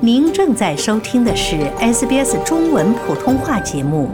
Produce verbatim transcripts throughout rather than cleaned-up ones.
您正在收听的是 S B S 中文普通话节目。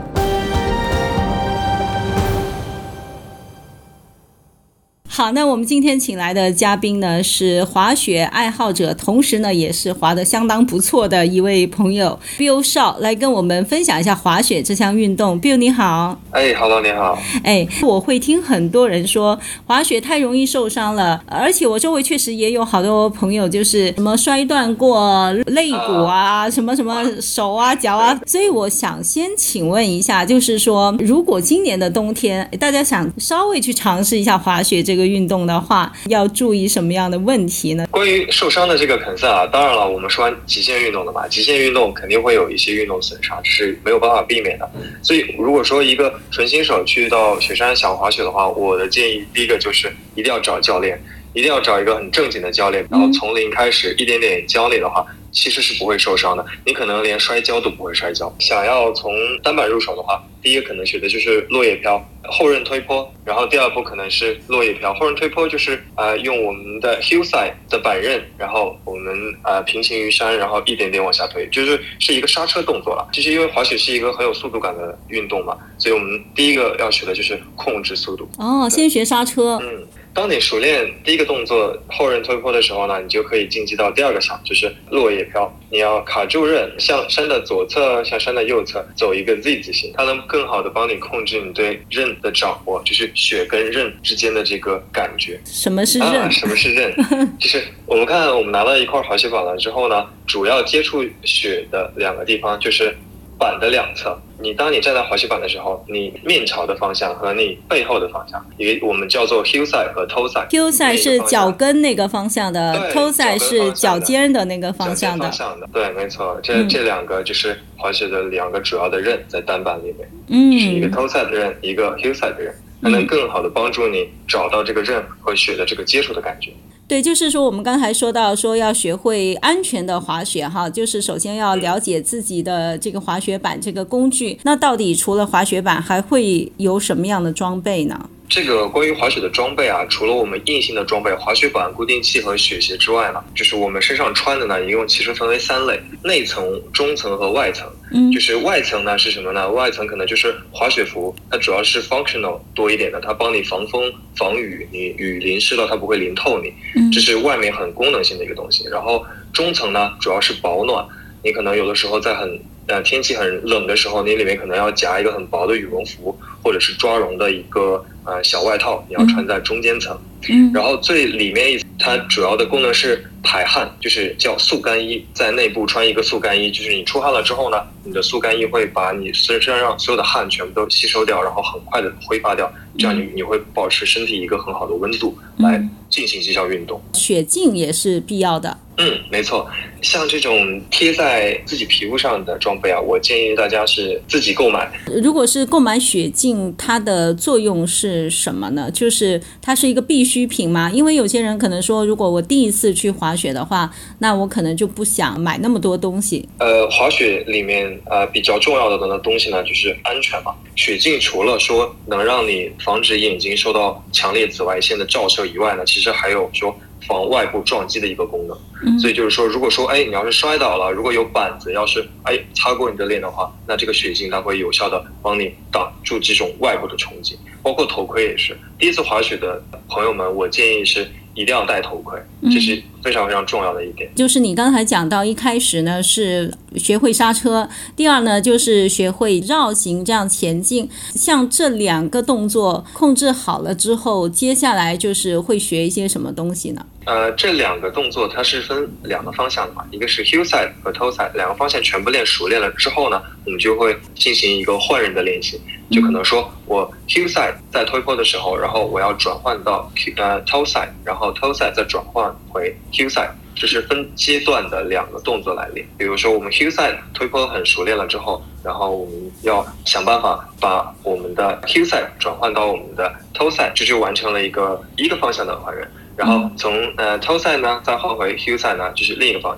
好，那我们今天请来的嘉宾呢是滑雪爱好者，同时呢也是滑得相当不错的一位朋友 Bill Shaw， 来跟我们分享一下滑雪这项运动。 Bill 你好。 哎 ，Hello， 你好。 哎，我会听很多人说滑雪太容易受伤了，而且我周围确实也有好多朋友就是什么摔断过肋骨啊，什么什么手啊脚啊，所以我想先请问一下，就是说如果今年的冬天大家想稍微去尝试一下滑雪这个运动的话，要注意什么样的问题呢？ 关于受伤的这个concern啊，当然了，我们说完极限运动的嘛，极限运动肯定会有一些运动损伤，是没有办法避免的。所以如果说一个纯新手去到雪山想滑雪的话，我的建议第一个就是一定要找教练，一定要找一个很正经的教练，然后从零开始一点点教你的话，其实是不会受伤的，你可能连摔跤都不会摔跤。想要从单板入手的话，第一个可能学的就是落叶飘、后刃推坡，然后第二步可能是落叶飘。后刃推坡就是呃用我们的 hillside 的板刃，然后我们呃平行于山，然后一点点往下推，就是是一个刹车动作了。就是因为滑雪是一个很有速度感的运动嘛，所以我们第一个要学的就是控制速度。 哦，先学刹车。 嗯。当你熟练第一个动作后刃推坡的时候呢，你就可以晋级到第二个项，就是落叶飘。你要卡住刃，向山的左侧向山的右侧走一个 Z 字形，它能更好的帮你控制你对刃的掌握，就是雪跟刃之间的这个感觉。 什么是刃？ 啊、什么是刃？就是我们看我们拿到一块滑雪板了之后呢，主要接触雪的两个地方就是板的两侧。你当你站在滑雪板的时候，你面朝的方向和你背后的方向，也我们叫做 hillside 和 toeside。 hillside 是脚跟那个方向的， toeside 是脚尖的那个方向的。 对，没错，这、嗯、这两个就是滑雪的两个主要的刃在单板里面， 嗯， 就是一个 toeside 的刃，一个 hillside 的刃，它能更好的帮助你找到这个刃和雪的这个接触的感觉。 对，就是说我们刚才说到说要学会安全的滑雪哈，就是首先要了解自己的这个滑雪板这个工具。那到底除了滑雪板还会有什么样的装备呢？ 这个关于滑雪的装备啊，除了我们硬性的装备滑雪板、固定器和雪鞋之外呢，就是我们身上穿的呢一共其实分为三类，内层、中层和外层。嗯，就是外层呢是什么呢？外层可能就是滑雪服，它主要是 functional 多一点的，它帮你防风防雨，你雨淋湿了它不会淋透你，这是外面很功能性的一个东西。然后中层呢主要是保暖，你可能有的时候在很呃天气很冷的时候，你里面可能要夹一个很薄的羽绒服，或者是抓绒的一个呃小外套，你要穿在中间层。嗯，然后最里面一它主要的功能是排汗，就是叫速干衣，在内部穿一个速干衣，就是你出汗了之后呢，你的速干衣会把你身上所有的汗全部都吸收掉，然后很快的挥发掉，这样你你会保持身体一个很好的温度来进行这项运动。 雪镜也是必要的。 嗯，没错，像这种贴在自己皮肤上的装备啊，我建议大家是自己购买。 如果是购买雪镜，它的作用是什么呢？就是它是一个必需品吗？因为有些人可能说，如果我第一次去滑雪的话，那我可能就不想买那么多东西。 呃，滑雪里面呃比较重要的东西呢，就是安全嘛。雪镜除了说能让你防止眼睛受到强烈紫外线的照射以外呢，其实还有说防外部撞击的一个功能。嗯，所以就是说，如果说哎你要是摔倒了，如果有板子要是哎擦过你的脸的话，那这个雪镜它会有效的帮你挡住这种外部的冲击。包括头盔也是，第一次滑雪的朋友们，我建议是一定要戴头盔，这是非常非常重要的一点。 就是你刚才讲到一开始呢是学会刹车，第二呢就是学会绕行这样前进，像这两个动作控制好了之后，接下来就是会学一些什么东西呢？ 呃，这两个动作它是分两个方向的嘛，一个是 hillside 和 toeside， 两个方向全部练熟练了之后呢，我们就会进行一个换人的练习，就可能说我 hillside 在推坡的时候，然后我要转换到呃 toeside， 然后 toeside 再转换回 hillside， 这是分阶段的两个动作来练。比如说我们 hillside 推坡很熟练了之后，然后我们要想办法把我们的 hillside 转换到我们的 toeside， 这就完成了一个一个方向的换人。然后从呃 toeside 呢再换回 hillside 呢，就是另一个方向了。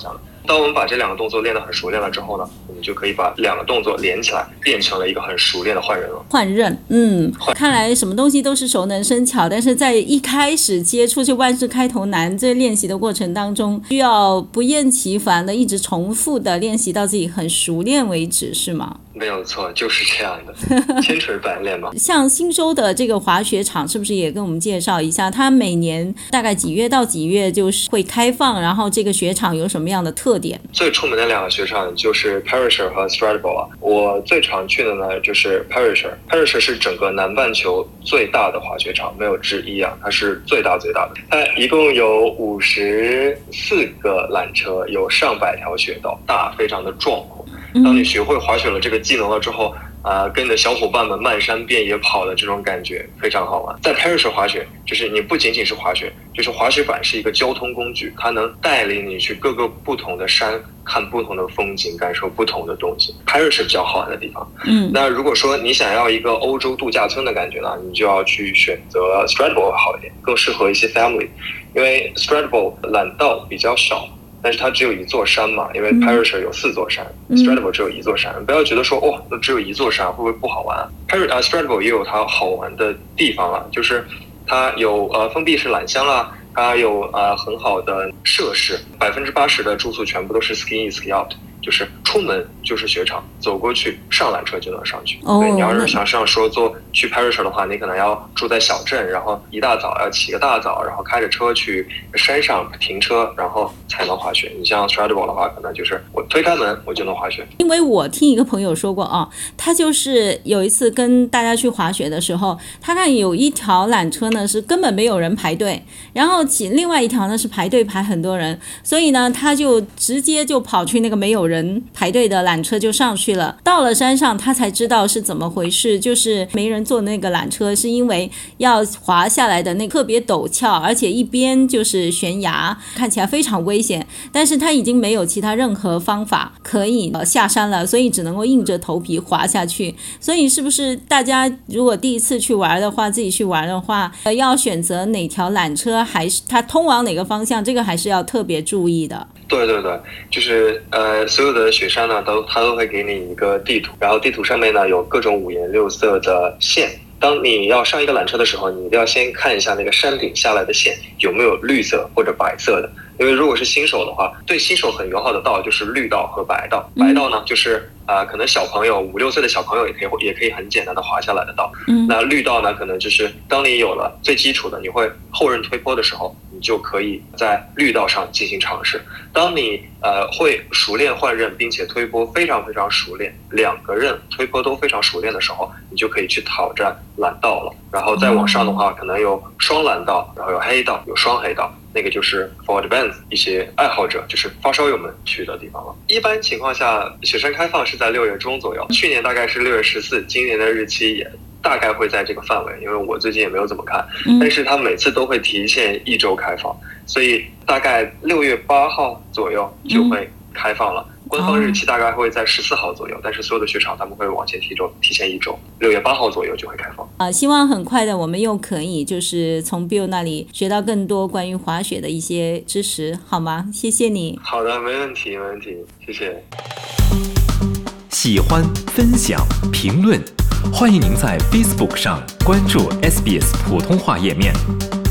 当我们把这两个动作练得很熟练了之后呢，我们就可以把两个动作连起来，变成了一个很熟练的换刃了。 换刃，嗯，看来什么东西都是熟能生巧，但是在一开始接触这万事开头难这练习的过程当中，需要不厌其烦的一直重复的练习到自己很熟练为止，是吗？ 没有错，就是这样的，千锤百炼嘛。 像新州的这个滑雪场，是不是也跟我们介绍一下？它每年大概几月到几月就是会开放，然后这个雪场有什么样的特点？ 最出门的两个雪场就是 Perisher 和 Stradbroke 啊。我最常去的呢就是 Perisher。Perisher 是整个南半球最大的滑雪场，没有之一啊，它是最大最大的。它一共有五十四个缆车，有上百条雪道，大，非常的壮阔。当你学会滑雪了这个技能了之后，呃，跟你的小伙伴们漫山遍野跑的这种感觉非常好玩。在 Perisher 滑雪，就是你不仅仅是滑雪，就是滑雪板是一个交通工具，它能带领你去各个不同的山，看不同的风景，感受不同的东西。Perisher 比较好玩的地方。嗯，那如果说你想要一个欧洲度假村的感觉呢，你就要去选择 Stradbroke 好一点，更适合一些 family， 因为 Stradbroke 缆道比较少。但是它只有一座山嘛，因为 Perisher 有四座山，嗯、Stradbroke 只有一座山。不要觉得说哦，那只有一座山会不会不好玩？ Perisher、uh, Stradbroke 也有它好玩的地方了，就是它有呃封闭式缆箱啦，它有呃很好的设施，百分之八十的住宿全部都是 ski in ski out。就是出门就是雪场，走过去上缆车就能上去。哦，对，你要是想上说坐去 Perisher 的话，你可能要住在小镇，然后一大早要起个大早，然后开着车去山上停车，然后才能滑雪。你像 Stradbroke 的话，可能就是我推开门我就能滑雪。 因为我听一个朋友说过啊，他就是有一次跟大家去滑雪的时候，他看有一条缆车呢是根本没有人排队，然后起另外一条呢是排队排很多人，所以呢他就直接就跑去那个没有人排队的缆车就上去了。到了山上他才知道是怎么回事，就是没人坐那个缆车是因为要滑下来的那特别陡峭，而且一边就是悬崖，看起来非常危险，但是他已经没有其他任何方法可以下山了，所以只能够硬着头皮滑下去。所以是不是大家如果第一次去玩的话，自己去玩的话，要选择哪条缆车，还是它通往哪个方向，这个还是要特别注意的。 对对对，就是呃，所有的雪山呢，都它都会给你一个地图，然后地图上面呢有各种五颜六色的线。当你要上一个缆车的时候，你一定要先看一下那个山顶下来的线有没有绿色或者白色的。因为如果是新手的话，对新手很友好的道就是绿道和白道。白道呢，就是啊、呃，可能小朋友五六岁的小朋友也可以也可以很简单的滑下来的道。嗯，那绿道呢，可能就是当你有了最基础的，你会后刃推坡的时候，你就可以在绿道上进行尝试。当你呃会熟练换刃，并且推坡非常非常熟练，两个刃推坡都非常熟练的时候，你就可以去挑战缆道了。然后再往上的话，可能有双缆道，然后有黑道，有双黑道。那个就是 for advanced 一些爱好者，就是发烧友们去的地方了。一般情况下，雪山开放是在六月中左右，去年大概是六月十四，今年的日期也大概会在这个范围，因为我最近也没有怎么看，但是它每次都会提前一周开放，所以大概六月八号左右就会开放了。官方日期大概会在十四号左右，但是所有的雪场他们会往前提周，提前一周，六月八号左右就会开放。 啊，希望很快的我们又可以就是从 Bill 那里学到更多关于滑雪的一些知识，好吗？谢谢你。 好的，没问题，没问题，谢谢。 喜欢、分享、评论，欢迎您在 Facebook 上关注 S B S 普通话页面。